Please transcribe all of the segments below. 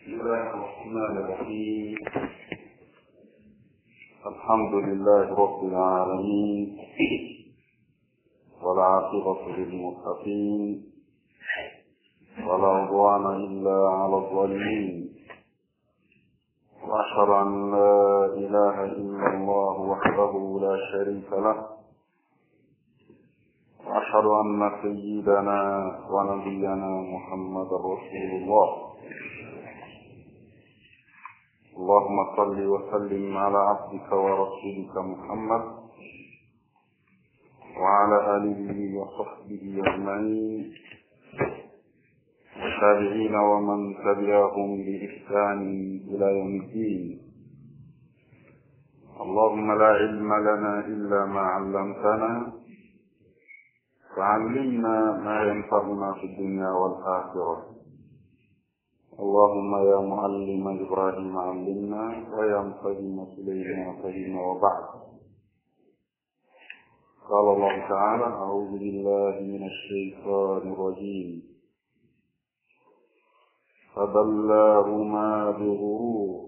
بسم الله الرحمن الرحيم. الحمد لله رب العالمين، والعاقبة للمتقين، ولا عدوان إلا على الظالمين، وأشهد أن لا إله إلا الله وحده لا شريك له، وأشهد أن سيدنا ونبينا محمد رسول الله. اللهم صل وسلم على عبدك ورسولك محمد وعلى آله وصحبه أجمعين، والتابعين ومن تبعهم بإحسان إلى يوم الدين. اللهم لا علم لنا إلا ما علمتنا، فعلمنا ما ينفعنا في الدنيا والآخرة. اللهم يا معلم إبراهيم علمنا، ويا مفهم سليمان فهمنا. وبعد، قال الله تعالى: أعوذ بالله من الشيطان الرجيم. فدلاهما بغرور،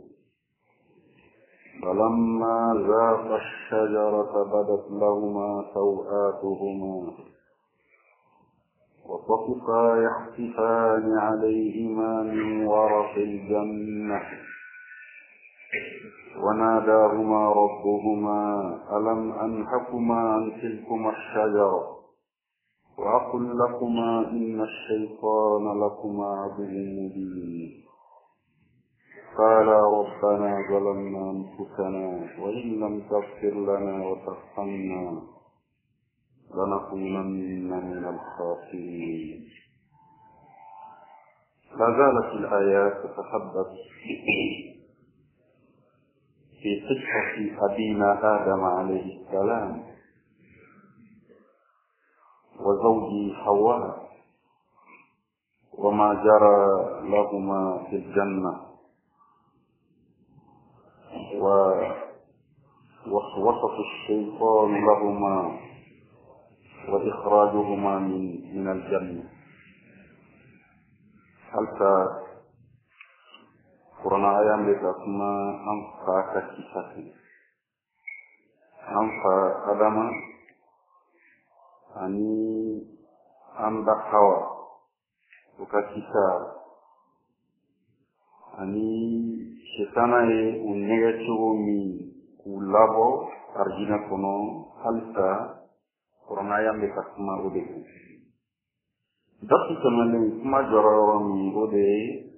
فلما ذاقا الشجرة بدت لهما سوآتهما وطفقا يخصفان عليهما من ورق الجنة، وناداهما ربهما ألم أنهكما عن تلكما الشجرة وأقل لكما إن الشيطان لكما عدو مبين. قالا ربنا ظلمنا أنفسنا وإن لم تغفر لنا وترحمنا لنكونن من الخاسرين. لا زالت الآيات تتحدث في قصة أبينا آدم عليه السلام وزوجه حواء، وما جرى لهما في الجنة، ووصف الشيطان لهما وإخراجهما من الجنة. حتى قرآن آيام لتسمى أنفا كتشاكي أنفا أدم أني أنبا حوا وكتشار أني شيطانا ونغتشو مي كولابو أرجينا كنو حلتا قرآن آيام لتسمى أودي دقي كمالي كما جرارمي أودي.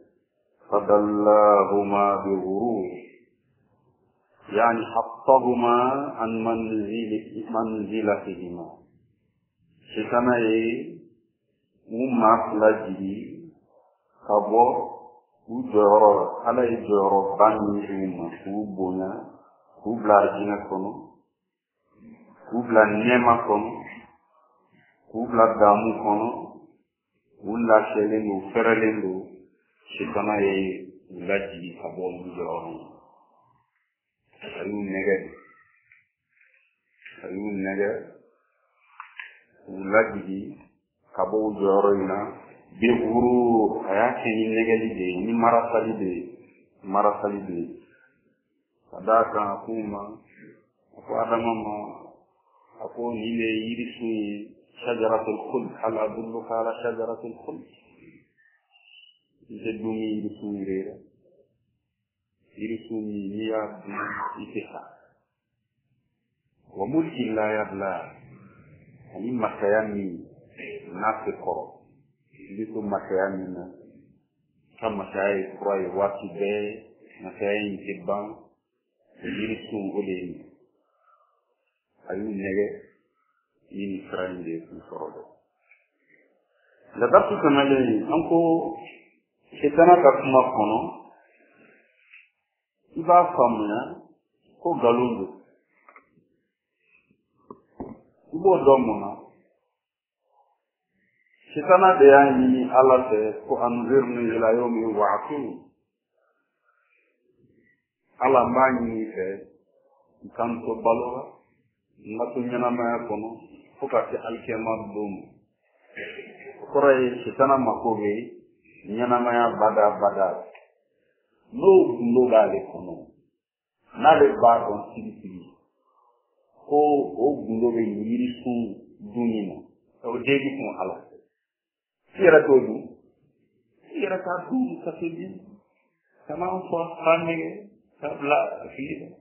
فدلاهما بغرور، يعني حطهما عن منزلتهما. شيطانا مما فلاجي كابو وجرى على جرى بانيهما وبونا وبلارجينا كونو وبلا نيما كونو وبلا دامو كونو ولا شلندو فرلندو. Shitana ye ulaji kabo mujoro ayun nege ulaji kabo mujoro ina bi guru ayake ni nege de ni marasali de sadaka kuma ko adamama ko ni le yirisu shajaratul khuld. hal adulluka ala shajaratul khuld. Jedumi irisumi niyad itiha wa mulki la yabla. Ani makayami nafikoro liku makayami na kama shayi kurai waki be makayi kiban irisum uleni ayun nege yini frande kusoro la dabtu kamale anko Shitana kakuma kono iba famuna ko galundu ibo domuna. Shitana de yani ala te ko anzirni ila yawmi wa'qin. Ala mani te kanto balora ngatu nyana ma kono fukati alkema dum. Koray shitana makobe nyanamaya bada n'o gundo b'ale kɔnɔ n'ale b'a dɔn sigi ko o gundo bɛ yirisun dunni na o den bi kun ala i yɛrɛ t'o dun i yɛrɛ t'a dun ka se bi kana fɔ k'a nɛgɛ k'a bila a fili la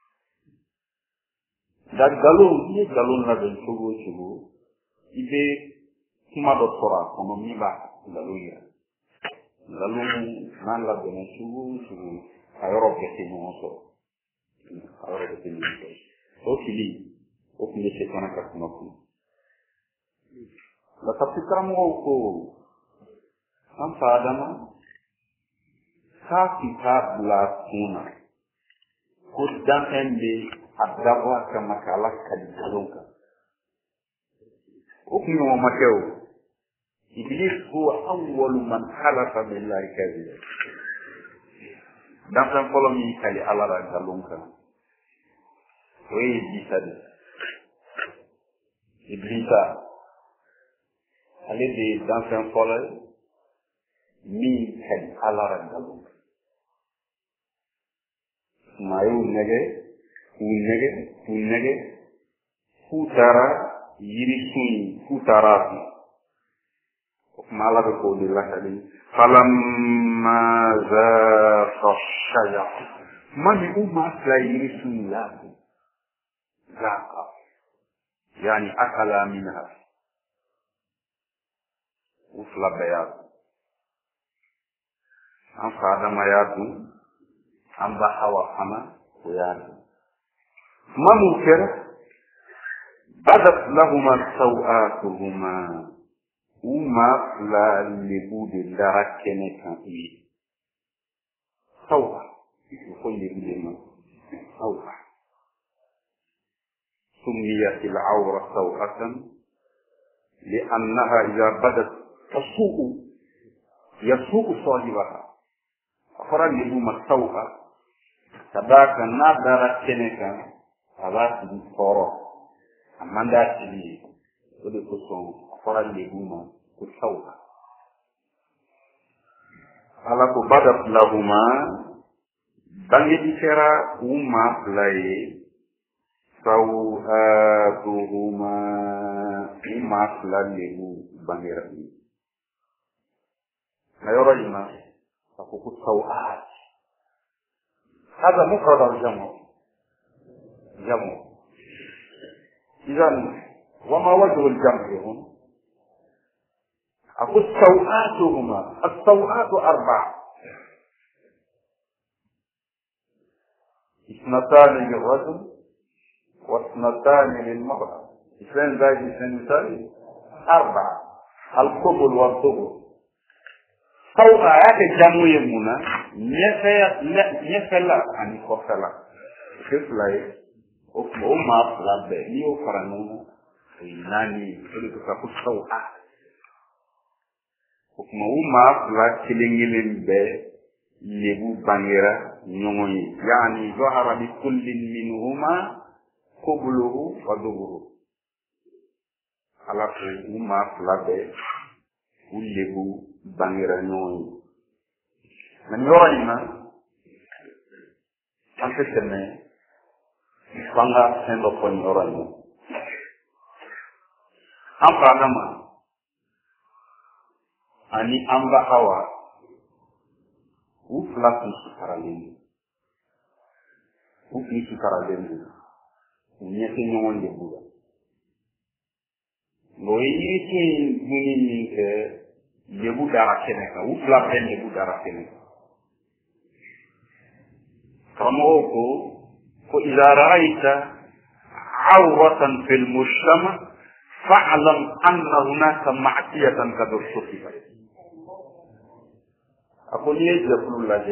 nka nkalon n'i ye nkalon labɛn cogo o cogo i bɛ kuma dɔ sɔrɔ a kɔnɔ min b'a nkalon yɛrɛ nkalon n'a labɛnna cogo o cogo a yɔrɔ bɛɛ tɛ ɲɔgɔn sɔrɔ a yɔrɔ bɛɛ tɛ ɲɔgɔn sɔrɔ o fili o tun bɛ se fana ka kuma kɔnɔ nka tapi karamɔgɔw ko an fa adama k'a k'i k'a bila kun na ko danfɛn bɛ a dabɔ a kama k'ala kali nkalon kan o kun ɲɔgɔn ma kɛ o iblis huwa awwalu man halafa billahi kadiba danfɛn fɔlɔ min kali ala la nkalon kan o ye iblisa de iblisa ale de ye danfɛn fɔlɔ min kali ala la nkalon kan maa y'u nɛgɛ k'u nɛgɛ k'u taara yirisun k'u taara a kun o kuma ala bɛ k'o de lakali falamma zaaqa shajara tuma min u maa fila yirisun y'a kun zaaqa yani akala minha u fila bɛɛ y'a kun an fa adama y'a dun an ba hawa fana o y'a dun tuma min kɛra badat lahuma sawatuhuma u maa fila lebu de dara kɛnɛ kan u ye sawa o fɔ lebu de ma sawa سميت العورة سوءة لأنها إذا بدت يسوء صاحبها أخرى لهم السوءة تباك نادر كنكا أباك بالصورة أما داتني ودكسون أخرى لهم السوءة ألاك بدت لهما بنجي كرا وما بلاي سوآتهما إما فلانه بنيرني ما يرينا فقط سوآت هذا مفرد الجمع إذن وما وجه الجمع هنا أقول سوآتهما السوآت 4 2 للرجل واثنتان للمرأة 2 زائد 2 يساوي 4 القبل والدبر سوء آيات الجمع يمونا نفلا عن كفلا كفلا أما أفلا بني وفرنونا إناني يقولك فقط سوء أما أفلا كلين لبو بانيرا نيوني يعني ظهر لكل منهما قبله ودبره على ما فلابه ولبو بانيرا نيوني من يورينا أنت سمع فانغا سندو فون يورينا أم فانما أني أمبا هوا وفلاكي سكرالين ñetti ñoŋon de buga loy yiti duni ni ke lebu dara kene ka u fla ben lebu dara kene kamo ko idha ra'aita awratan fil mujtama fa'lam anna hunaka ma'siyatan qad usibat akoni je fululaje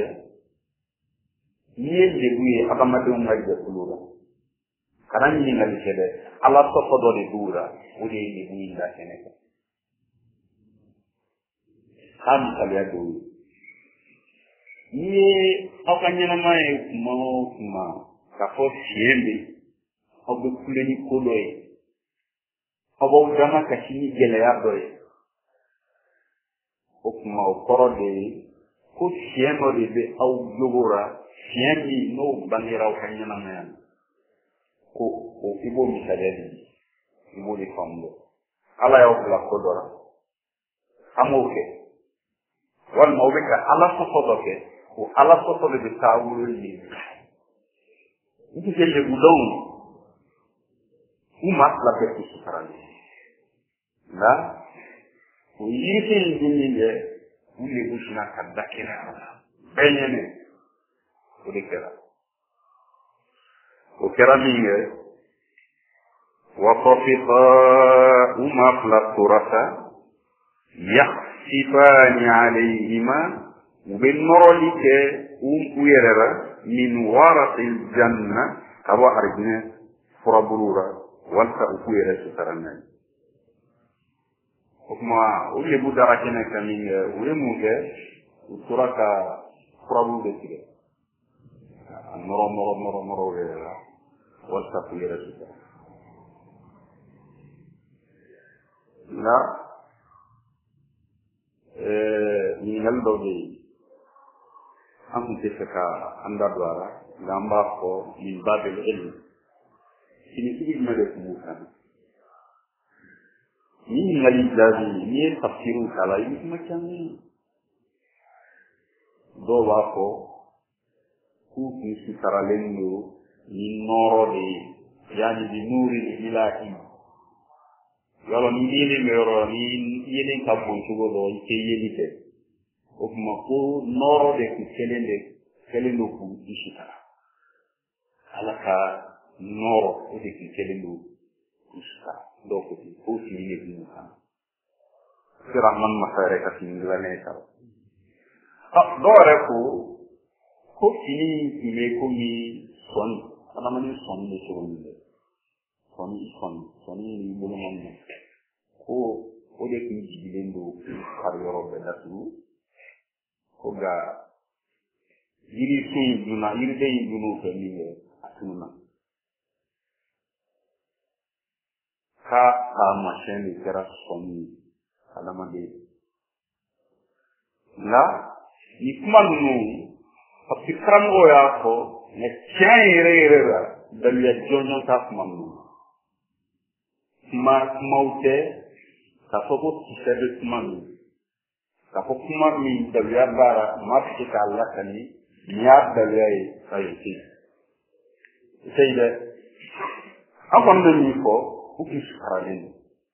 ni je buye akamade un ngaje fulula karan ni ngal kede ala to fodo de dura udi ni ni da keneka kam kala do ni akanyana mai kuma ka fo siembe obu kuleni kodoy obu dama ka chini gele ya doy o kuma o korode ko fieno de be aw jogora fieni no bangira ko nyana men ko o ibo mi sadedi ibo de famdo ala yaw la ko dora amoke wal mawbika ala sofodoke ko ala sofodo de tawul ni itu je budong umat la betu sekarang nah yiri dininde ule busna kadakira benyene udikera ukera minge wa qafiqa umaqla turasa yakhsifani alayhima bin nurlike uyerera min waratil janna kaba arjne furaburura walka ukuyere sutarana kuma ule budara kene kaminge ule muge uturaka furabu betire noro wera walka ukuyere sutarana la ni ngaldo de am tefaka anda dwara gamba ko min babil ilm ini sigi made kumukan ni ngali dazi ni tafsiru kala ini macam ni do wako ku kisi karalendo ni noro de yani di nuri ilahi yalo ni ni mero ni yene kabon sugo do ke yelite o kuma ko noro de ku kelendo ku ishita alaka noro de ku kelendo ishita do ko si ni ni ha siraman masare ka tinggalane ka do re ko sini me ko mi son ana mani son ni son ni bulu mon ko o de ki jibilendo kariyoro be datu ko ga yiri sun duna yiri de dunu ko ni atuna ka machine kera son alama de la ni kuma nu apikram go ya ko ne chaire ra dalia jonjo ta manu maute kapopo kisebe manu kapopo mami dalia bara mapti kala kani niat dalia ayati seide akon ni ko ukis karalen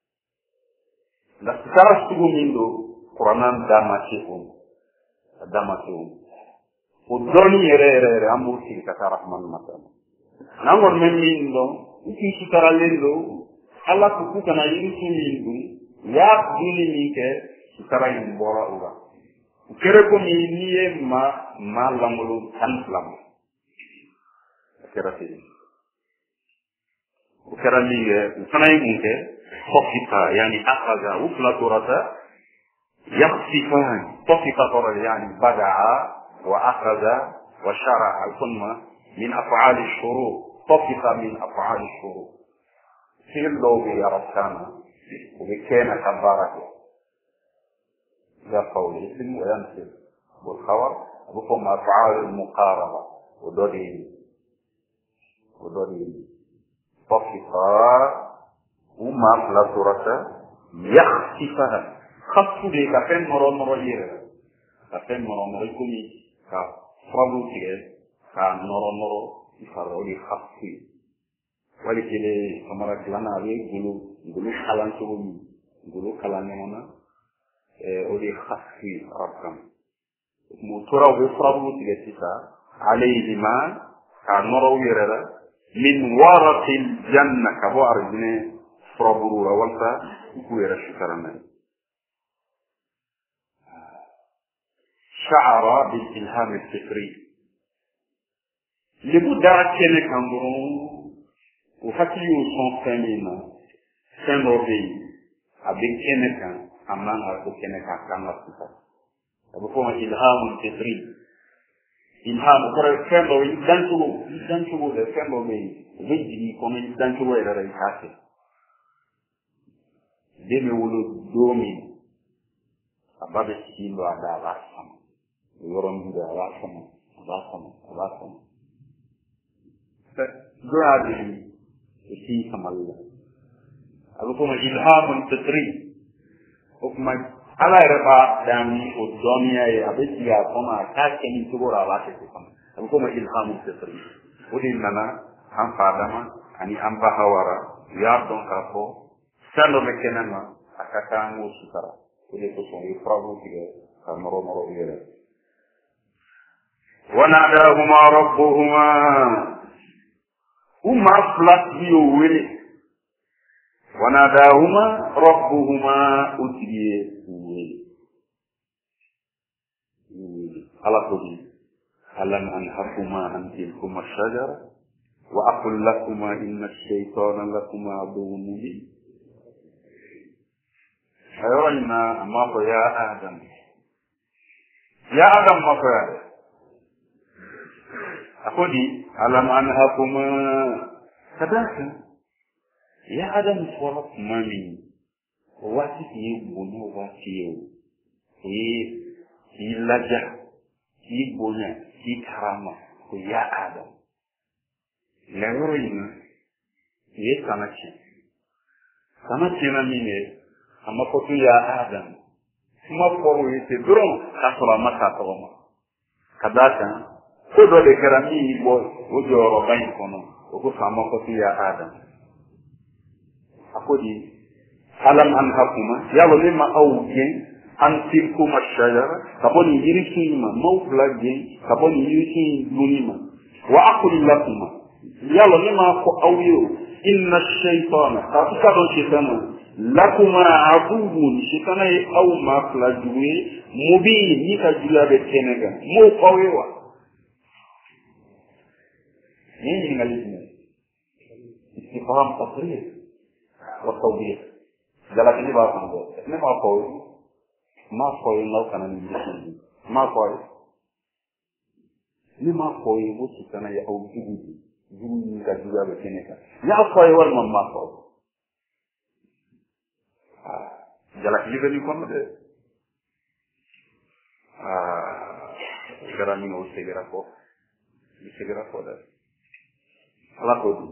la sara sugu mindo quranan dama ce udoni yere amu ci kata rahman matan nangon men mindo ukis karalen do Allah ku kana yiri mindo ya dini ni ke sarayin bora uga kere ko mi niye ma lamulu tanflam kera tidi kera liye sanay munke khofita yani akhadha ufla turata yakhsifan khofita turata yani bada'a wa akhadha wa shara'a thumma min af'al ash-shuru' khofita min af'al ash-shuru' fil lawbi yarasana وبكان كبارته ذا قول اسم وينصب والخبر بكم أفعال المقاربة ودورين فقفا وما فلا سورة يخصفها خصف لي كفين مرو يرى كفين مرو يكوني كفرابو تيجي كنورو يفرولي خصفي ولكن كمرة كلنا عليه gulu kalan sugu gulu kalan mana odi khasfi rakam mu tura be frabu tiga sisa alayhi ma ka noro yerera min waratil janna ka bo arjine frabu rawalta ku yera shikarana sha'ara bil ilham al fikri libuda kene kamburu ufatiyu son femina senobe abin kenekan amma na ko kenekan kan asuka abu ko ilhamul fitri ilham ko sendo dan tugo de sendo me vidi ko men dan tugo era rai hase de me wolo domi ababe sindo ada rasam yoron da ala sama du'a في كما الله أقول إلهام فطري وكما على ربع دامي والدنيا يبتدي كما كأني تقول على شيء كما أقول إلهام فطري وديننا هم فادما أني أم بحوارا يابدون كافو سلو مكاننا أكاكام وسكرا ودي كسون يفرغوا كده كمرو إيره وناداهما ربهما هما فلاتيو ويلي وناداهما ربهما أتريه ويلي على طول ألم أنهكما عن تلكما الشجرة وأقل لكما إن الشيطان لكما عدو مبين أيوة ما هو يا آدم ما هو يا آدم أقولي ألم أنهكما كذاك يا آدم فرط مامي واتي يبوني واتي يلجأ يبوني يكرامة يا آدم لغرينا سنتي نميني أما قلت يا آدم ما قوي تدرون كسر ما كسرما كذاك kodo de kerami bo ojo robain kono ogo famo ko ya adam akodi alam anhakuma yalo lima awgen antilkuma shajara kaboni yirikima mawflage kaboni yirikin lunima wa aqul lakuma yalo lima ko awyo inna ash-shaytana tafikadon shaytana lakuma aduwwun shaytana aw ma flajwe mubin ni ka julabe tenega mo qawwa مين مالجنا استفهام تصريح والتوضيح لكن ما فهمه ما قوي لو كان من ما قوي لما قوي وش كان يأوي جوي كجوا بكنيك يا قوي ولا ما قوي جلك يبني كم ده sekarang ini segera kok ده لقد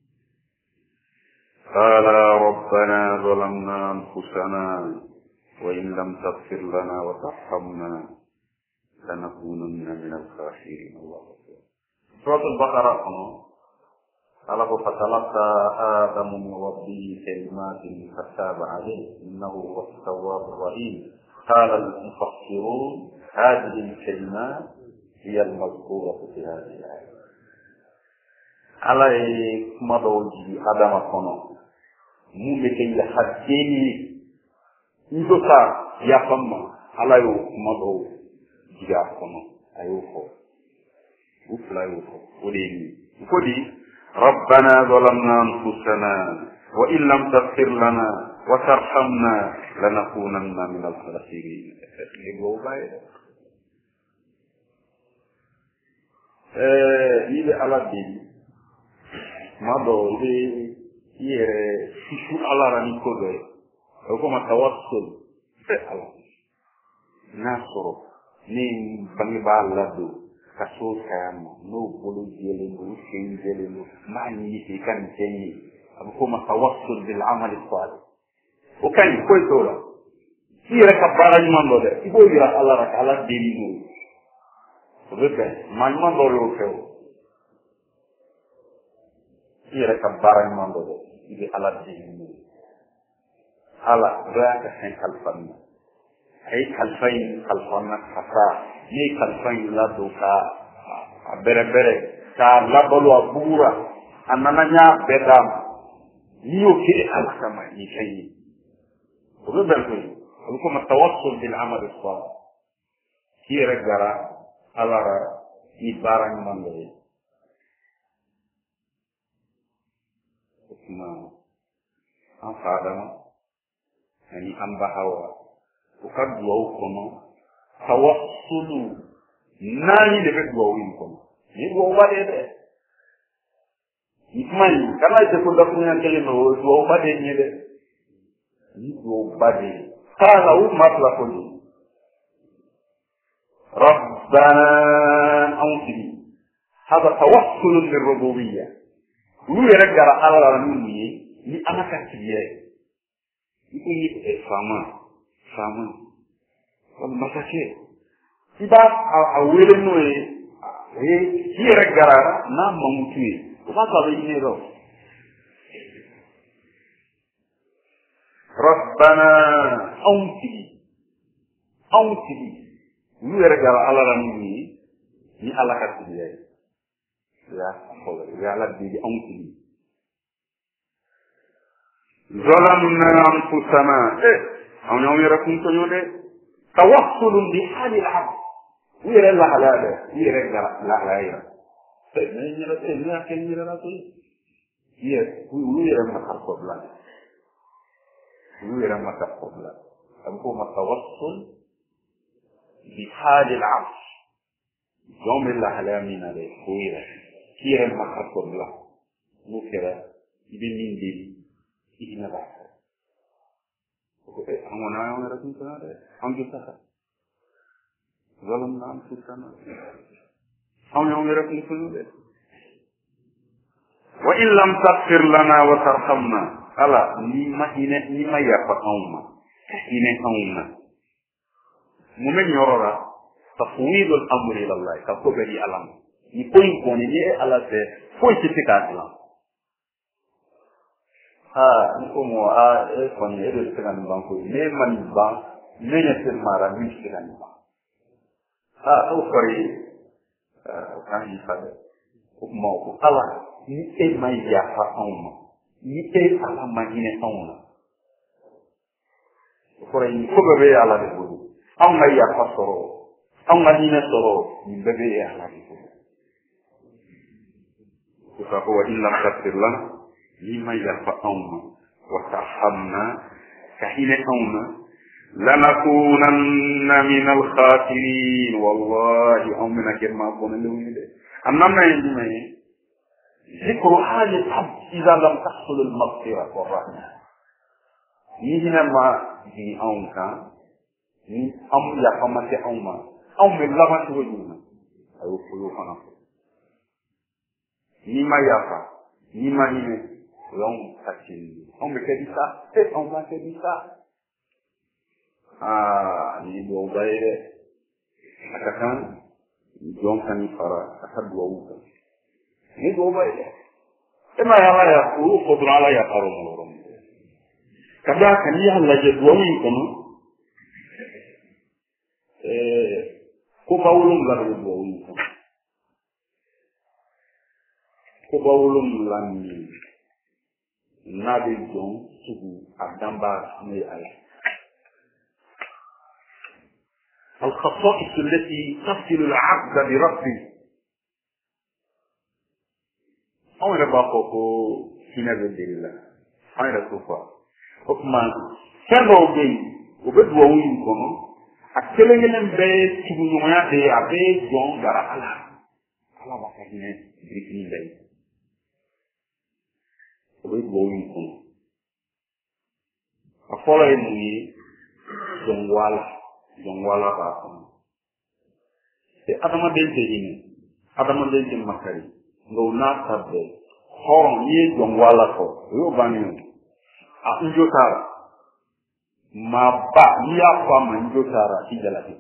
قال ربنا ظلمنا أنفسنا وإن لم تغفر لنا وترحمنا لنكونن من الخاسرين الله أكبر سورة البقرة قال فتلقى آدم من ربه كلمات فتاب عليه إنه هو التواب الرحيم قال المفسرون هذه الكلمات هي المذكورة في هذه الآية ala ye kuma dɔw jigi adama kɔnɔ mun bɛ kɛ yafaden ye n do ka yafa ma ala y'o kuma dɔw jigi a kɔnɔ a y'o fɔ u fila y'o fɔ o de ye nin ko di rabbana zalamna anfusana wa in lam taghfir lana wa tarhamna lanakunanna min al-khasirin le go baye ni be ala deli mado le yere fichu ala rani kodo o ko ma tawassul ala nasoro ni bangi balla do kaso kama no bolo jele no shin jele no mani ni kan tenni ko ma tawassul bil amal salih o kan ko tola yere ka barani mando de ibo yira ala rak ala deli no o be man mando lo feo yere ka barani mando de ibi ala deli no ala raaka sen kalfanna ay kalfayn kalfanna khata ni kalfayn la do ka bere bere ka la bolu abura anana nya bedam ni o ke ala kama ni kay o be ko ko ma tawassul bil amal as-salih yere gara ala ra ni barani mando de kuma an fadama ani amba hawa ukadwa ukono tawassulu nani de bedwa win kono ni do wade de ikmani kana te ko da kunya tele no do wade ni de ni do wade kana u matla ko ni ربنا أنصري هذا توصل للربوبية ويرجع على مني لأنا كتير يقول فما والمساكين إذا أولي نوي يرجع نام موتي وما بينه ربنا أنصري ويرجع على مني لأنا كتير يا على دي أنصري ظلمنا أنفسنا أو يوم يركون تنيوده توصل بحال العبد ويرى الله هذا ويرى لا ويرى ما قبل ويرى ما قبل هو التوصل بحال العبد يوم الله لا من عليه ويرى ما قبل مكره يبين دي إنا بعث أمنا يوم رسول الله هم جثها ظلمنا أنفسنا هم يوم رسول الله وإن لم تغفر لنا وترحمنا ألا نما يفعلنا إنهما ممن يرى تفويض الأمر إلى الله كفبري ألم يكون كوني على فوي تتكاسلا nkomo kon ede tegan banko ne man ba ne ne mara mi tegan ba o fari kan yi fa ko mo ko ala ni e mai ya fa onma ni e ala ma ni onma ko re ni ko be ala de bu on ma ya fa soro on ma ni ne soro ni be ala de bu ko ko wa illa tasirlana لما يرفعون وترحمنا كحين أونا لنكونن من الخاسرين والله أمنا كما قلنا لهم أمنا يجمع ذكر حال العبد إذا لم تحصل المغفرة والرحمة يجينا ما في أونك أم يقامك أوما أم لما توجونا أو فلوحنا لما يرفع لما يرفع long touching. On me fait ça, et on va faire ça. Ni do baye akakan jom kani fara akadu wuka. Ni do baye. Ema ya ko drala ya faro morom. Kada kan ya Allah je do wi kono. Ko bawulum la do wi kono. Ko bawulum lan nabi jon sugu adamba ni ay الخصائص التي تصل العبد بربه أو نبقى هنا بالله أين توفى حكما سروا بي وبدوا وينكم أكلهم بيت تبنوا بي أبيت جون دار الله الله بقى هنا بريكني بي وبدوا وينكم أقول إني jongwala ba ko e adama dente ini adama dente makari ngo na tabbe horon ni jongwala ko yo bani a njotara ma ba ni ya fa ma njotara ti jala ti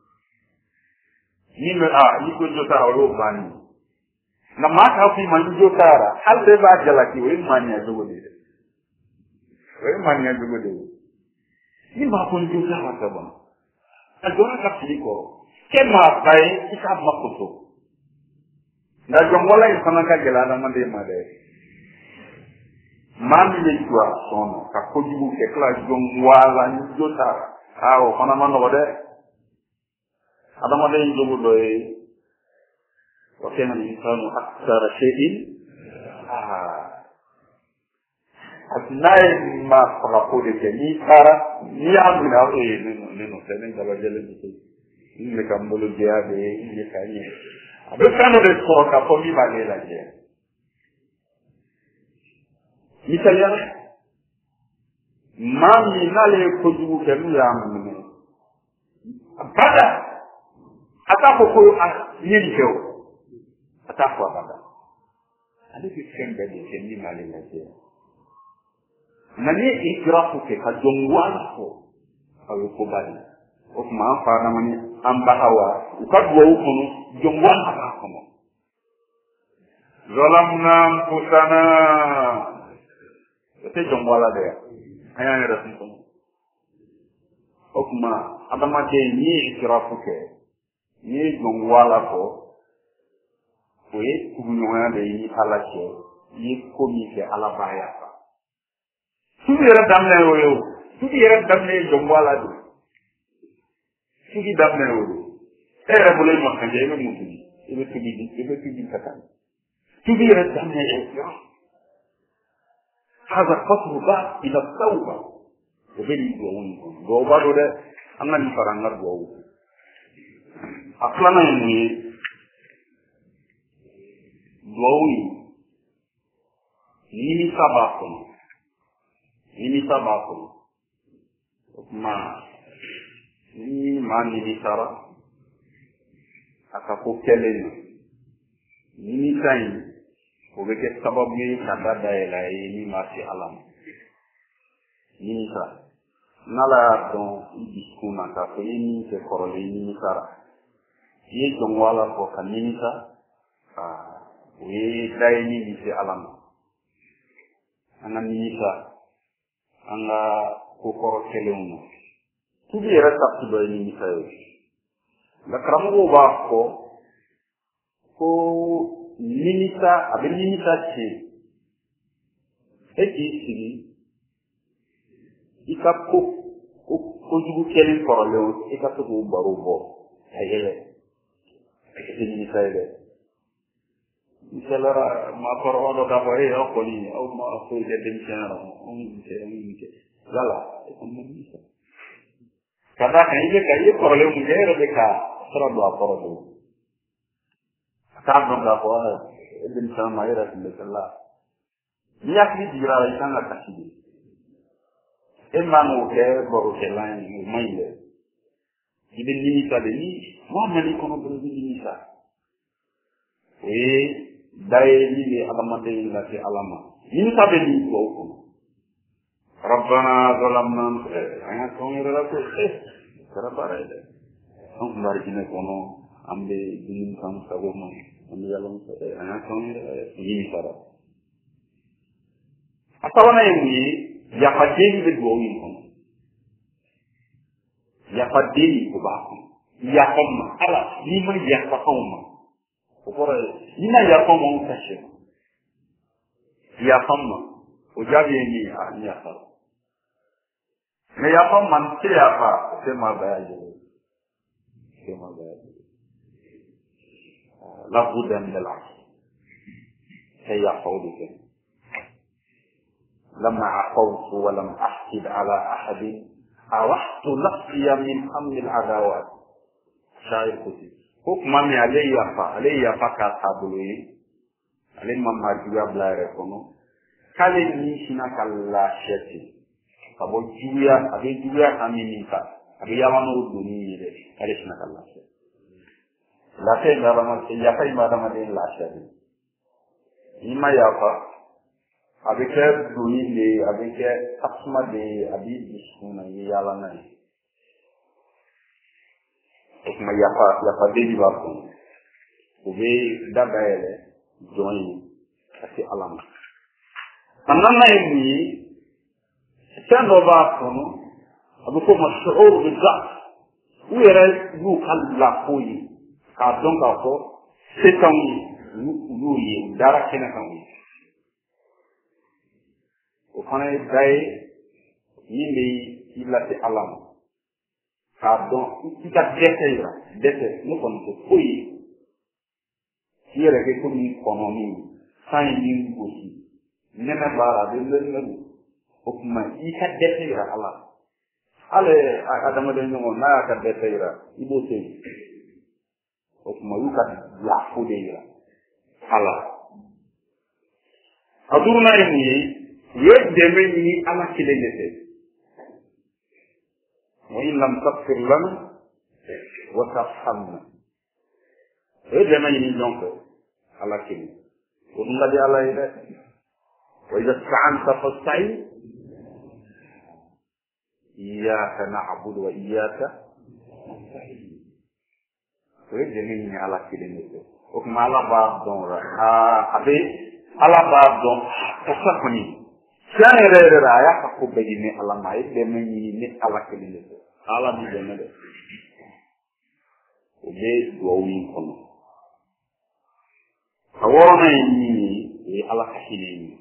ni me ni ko njotara yo bani na ma ka fi ma njotara hal de ba jala ti we mania dogode ni ma ko njotara ta ba adona kapliko kema bai ika makuto na jongola insana ka gelana mande made mami le kwa sono ka kojubu ke kla jongwala ni jota awo kana mano wode adama de jogo doy wa kana insanu akthara shay'in asnae ma prakode ke ni kara ni amina neno tenen daba jele ni le kambolo geade ni kanye abe kano de so ka ko mi bale la je italiano mami nale ko jugu ke mi amine abada ata ko yin jew ata ko baba ale bi fen be ni ni mali na je nani ikrafu ke ka jongwala ko awu ko bani o ma fa na mani am bahawa ka do ko jongwala ka ko mo zalamna anfusana te jongwala de aya ne rasul ko o ma adama de ni ikrafu ke ni jongwala ko we kubunywa de ni halache ni komi ke alabaya fa sudira damne yo sudira damne jongwala do sudi damne yo era bole mo kanje me mutudi ebe tudi katan sudira damne yo hada qasru ba ila tawba obeli do ba do de amna ni farangar do aklana ni Dwawi nini sabakun ma ni mani ni sara akako kelen nini sai ko be ke sababu ni kada daela ni masi alam nini sa nala don ibiskuna ka ko ni ke korole ni sara ye jongwala ko kanini sa we dai ni ci alam ana minisa anga ko koro kelemu tubi era taptu do ni sayo la kramu ba ko minisa abin minisa ce eki sigi ikapko ko jugu kelen koro lewo ikapko ko baro bo ayele eki minisa ele misalara ma kororo da boy o ko ni o ma ko de demsiana on ke lala ko ni sa kada kan ile kai ko le mu jero de ka sura do akoro do ta do da ko demsiana ma ira de Allah ni akli dira la tanga kasidi e manu ke boro ke lan mai le ibn ni sa de ni mo mani ko no do ni sa daye ni alamate la ci alama ni sabe ni ko ko rabbana zalamna ana ko ngira la ko kara bare de on mari ne ko no ambe din kam sabo mo ambe yalam ana ko ngira ni sara atawana yi ya fadeli de go ni ko ya fadeli ko ba ko ya ko ala ni man ya fa ko Okore ina ya koma utashe ya koma ujabi ni ya fa ne ya koma nti ya fa sema bayaje la budda min al هي قولك لما عفوت ولم أحسد على أحد أوحت نفسي من حمل العداوات شاعر كتب حكما من علي فكا تابلوي علي مما جوا بلا ركونو كالي نيشنا كلا شتي كابو جوا كامي نيكا أبي يوانو دوني يلي كالي شنا كلا شتي لا شيء دارما يفاي مادama دين لا شتي إما يفا أبي كير دوني لي أبي كير أسمع لي أبي بسمنا يالانا حكما يفا ديني باكم وبي دابايلة جوين كسي ألام أننا يمي سنو باكم أبوكم الشعور بالضعف ويرى يوكال لافوي كاتون كافو ستاوي يوي دارا كنا كاوي وكان يدعي يمي إلا ألام pardon ika dete no kono koyi yere ke komi konomi sai ni gosi nena bara de lelu okuma ika dete ra ala ale adama de no na ka dete ra ibote okuma yuka la fode ra ala adurna ni yedde ni ala kilelete وإن لم تغفر لنا وترحمنا e dema ni donc ala kini o dum di ala ida wa idha sta'anta fasta'in iyyaka na'budu wa iyyaka nasta'in e dema ni ala kini ni o kuma ala ba don ra abe ala ba don o sakoni sane re ya ka ko be ni ala mai dema ni ala kini ni ala bi dema de o be do wi kono awona ni e ala kahini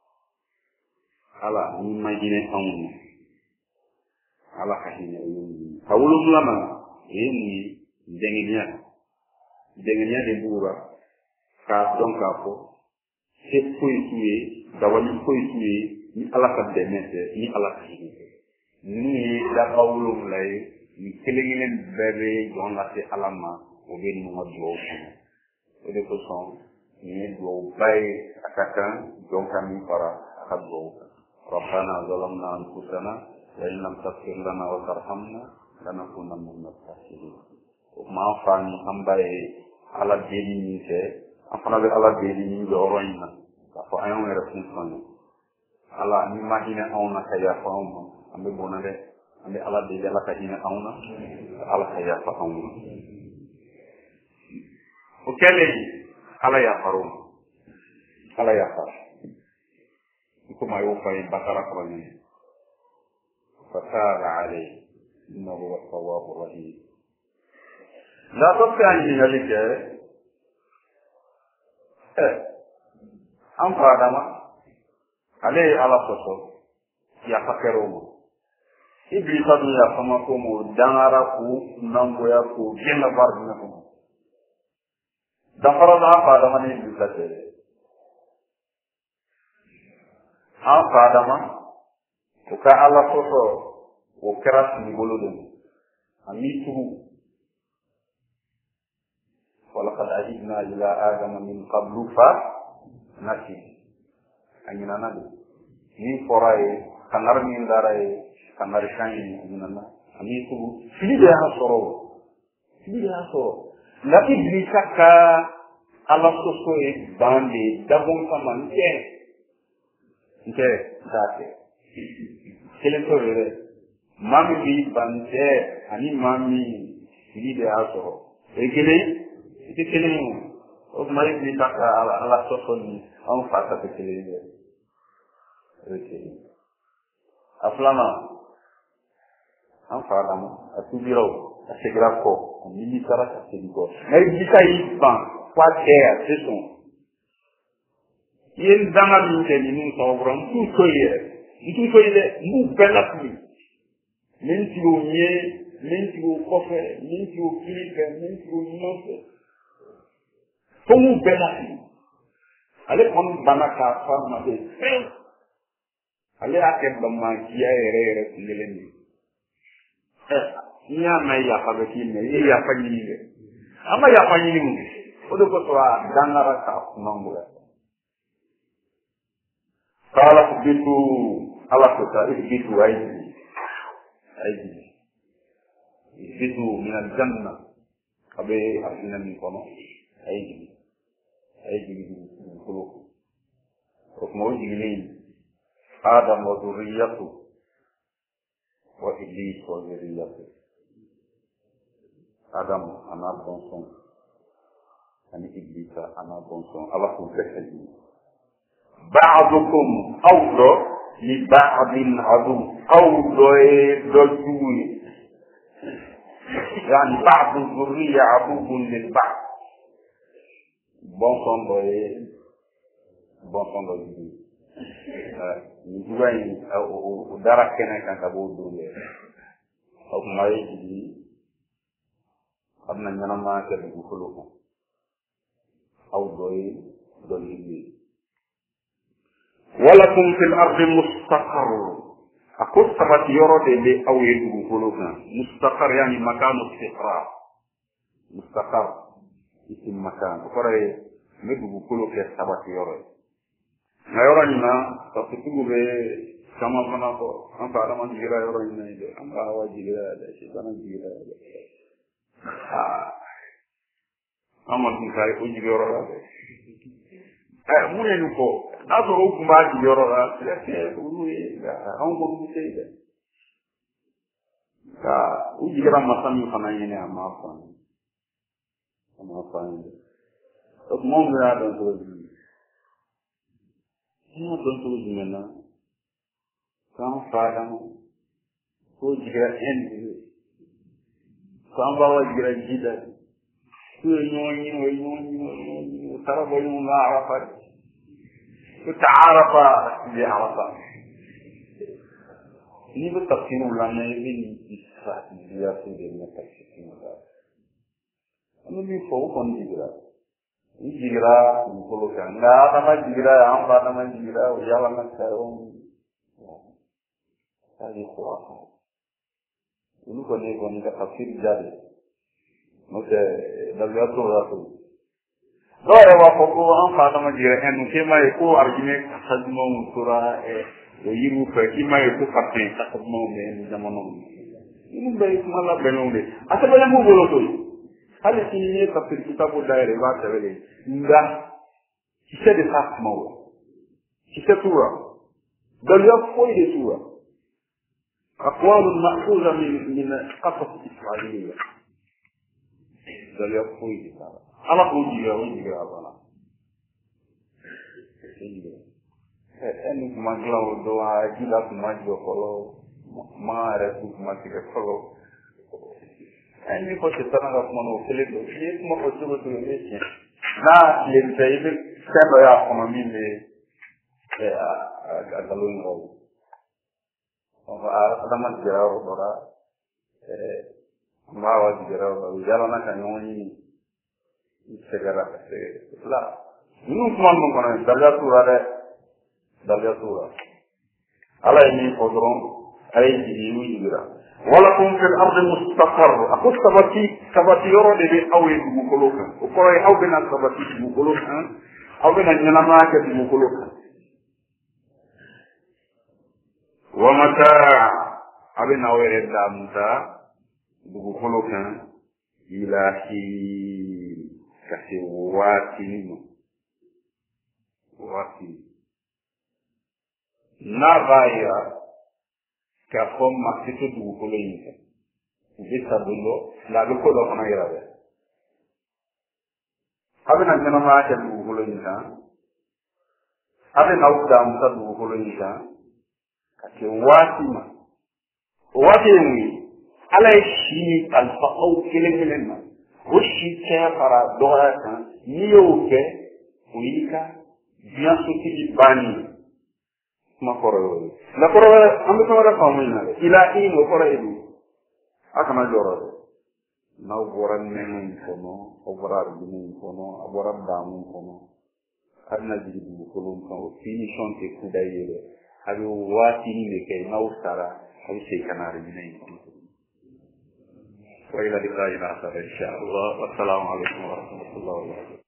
ala ni majine amun ala kahini ni hawulum lama ni dengenia de bura ka don ka ko se poitué dawani poitué ni ala ka demete ni ala kahini ni da hawulum lay ni kelengelen bebe jonga se alama o be ni mo do o de ko son ni do bay akaka jonka mi para akado rabbana zalamna anfusana wa in lam taghfir lana wa tarhamna lanakunanna minal khasirin ma fa ni ambaye ala deni ni te afana be ala deni ni do roina ka fa ayon era funfano ala ni mahina awna kaya fa ambe bonale ambe ala de ala kaya awna ala kaya fa awna o kele ala ya farum ala ya far iko ma yo fa bakara ko ni fatara alayhi innahu huwa at-tawwabur rahim la tafka ni halike am fadama ale ala soso ya fakero mo iblisa du ya fama ko mo dangara ku nango ya ku gena bar na ko dafara da fadama ni iblisa tere fadama ko ka ala soso o kras ni golodum amitu ولقد أجبنا إلى آدم من قبل فنسي أننا نبي من فراي كنار من داراي كنار كاني أننا أميتو فيديا سورو لا إبليسا كا على سوسو باندي دبون كمان إنت داتي كلام تقوله مامي بي باندي أني مامي فيديا سورو إيه itu kelemu o mari ni tak ala sofoni on fata ke kelemu aflama an fadama atubiro asegra ko ni tara ka sedigo mari bisa iban kwa tea seson yen dama min ke ni mun sawron tu koye mu belapli min ti o nye min ti o kofe min ti o kilike min ti o nose Tomu benati. Ale kon banaka farma de. Ale aket bamma kiya ere ngileni. Nya na ya fa bekine, ya fa nyini. Ama ya fa nyini mu. Odo ko to dangara ka mangu. Kala bitu ala ko ta bitu aidi. Bitu min al-janna. Abe afina min kono. Aidi بالخلق حكمه جميلين آدم وذريته وإبليس وذريته آدم أنا بونسون أنا إبليس أنا بونسون الله سبحانه بعضكم أولى لبعض عدو أولى يعني بعض الذرية عدو للبعض bon son boy ni duwai o dara kene kan ka bo dole o mai di amna nyana ma ke du ko lo aw doyi walakum fil ardi mustaqarr akut sabat yoro de be aw yedu ko lo kan mustaqarr yani makanu istiqrar mustaqarr isim makan kore medu ko lo ke sabat yoro na yoro ni na to tugu be sama mana ko am fa man gira yoro ni de am ba wa gira de shi bana gira de amadou kay o jigoro la mu ne ko aso o kuma jigoro la c'est oui on ko mu sey ka o jigora masami fana yene ama fa donc moom laa doon toog maintenant quand faadama ko jigira indi quand bawa jigira jida ko ñooñi tarabo ñu la arafa ko taarafa bi arafa ni ba tafsiru la ne ni isfa ni ya ko de na tafsiru la anu mi fo kon jigira ko kan na sama jigira am ba na jigira o yalla na ka o ali ko ini ko ne ko ni ka tafsir jare no te dal ya to ra to do e wa ko am ba na jigira en ke mai ko arjine khadmo sura e yiru ko ki mai ko fatte khadmo me jamono ini be mala benonde asaba mu bolo to hali kini tafsir kitabu daire ba tawele nda kise de fatma wa kise tura dal ya foi de tura aqwal ma'khudha min qasas isra'iliyya dal ya foi de tura ala ko jiga bana en maglaw do ajila kuma jo kolo ma re kuma tika kolo ani ko te tanga ko no kele do ni ko ko to to ni na le taybe sendo ya ko minde a dalun ro o adama jira ro dora ma wa jira ro yala na kan yoni segara se la nu ko man ko na dalya tura ala ni ko dron ay ji jira ولكم في الأرض مستقر أقول سبتي يرد بأوي بمقلوكا وقال أو بنا سبتي بمقلوكا أو بنا جنماك بمقلوكا ومتاع أبنا ويرد متاع بمقلوكا إلى حين كسواتين نغايا ka fomma sito dugukolo yinka bisa bundo la ko do kono yarabe abena ngena ma ta dugukolo yinka abena uda musa dugukolo yinka kake wati ni ala shi al faqaw kilenma wushi ta fara doha kan niyoke uyika bien soti bani ma koro la koro ambe ko ra famu ina ila in ko ra edu akama joro na boran men kono o borar dum kono aboram damu kono adna jidu ko lon ko finition te kudayele abi wati ni me kay na usara abi se kanare ni nay wa ila liqa'ina insha Allah wa assalamu alaikum wa rahmatullahi wa barakatuh